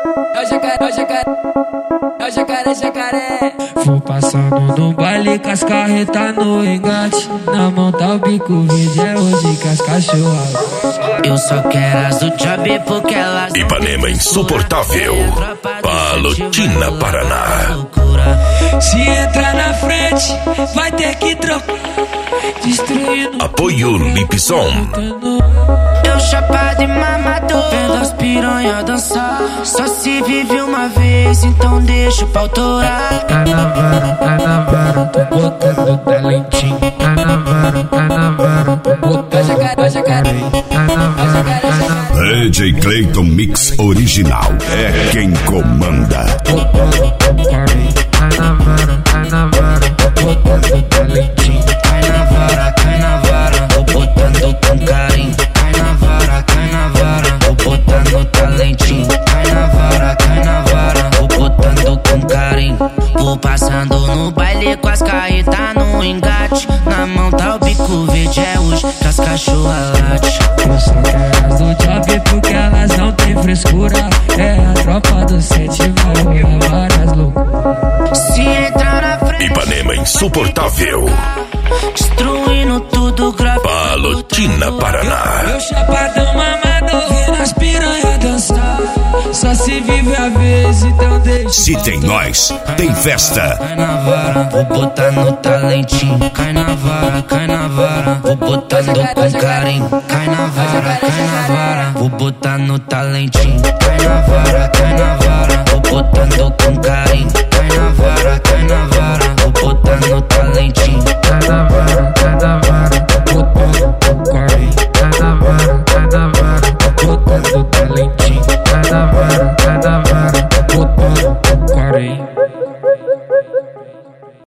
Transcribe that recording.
É o jacaré, jacaré. Vou passando no baile com as carretas no engate. Na mão tá o bico verde, é hoje que as cachorras. Eu só quero as do Job porque elas Ipanema insuportável. Palotina, Paraná. Se entrar na frente, vai ter que trocar. Destruindo. Apoio Lipson. Eu chapado e mamador, vendo as piranha dançar. Só se vive uma vez, então deixa o pau torar. Tá na vara, tô botando talentinho. Tá na vara, tô botando jacaré. DJ Clayton Mix Original. É quem comanda. Tá na vara, tô botando talentinho. Cai na vara, vou botando com carinho. Cai na vara, vou botando talentinho. Cai na vara, vou botando com carinho. Vou passando no baile com as carretas no engate. Na mão tá o bico verde, é hoje que as cachorras late. Eu só quero as do Job porque elas não tem frescura. É a tropa do 7, vai virar várias loucuras. Se entrar na frente, Ipanema insuportável. destruindo tudo grave. Palotina, Paraná. Meu chapadão mamador, vendo as piranha dançar. Só se vive a vez, então deixa. Se tem nós, tem festa. Cai na vara, vou botar no talentinho. Cai na vara, vou botando com carinho. Cai na vara, vou botar no talentinho. Cai na vara, vou botando com carinho. Cai na vara, vou botar no talentinho. Tá na vara, botando com carinho. Tá na vara, botando talentinho. Tá na vara, botando com carinho.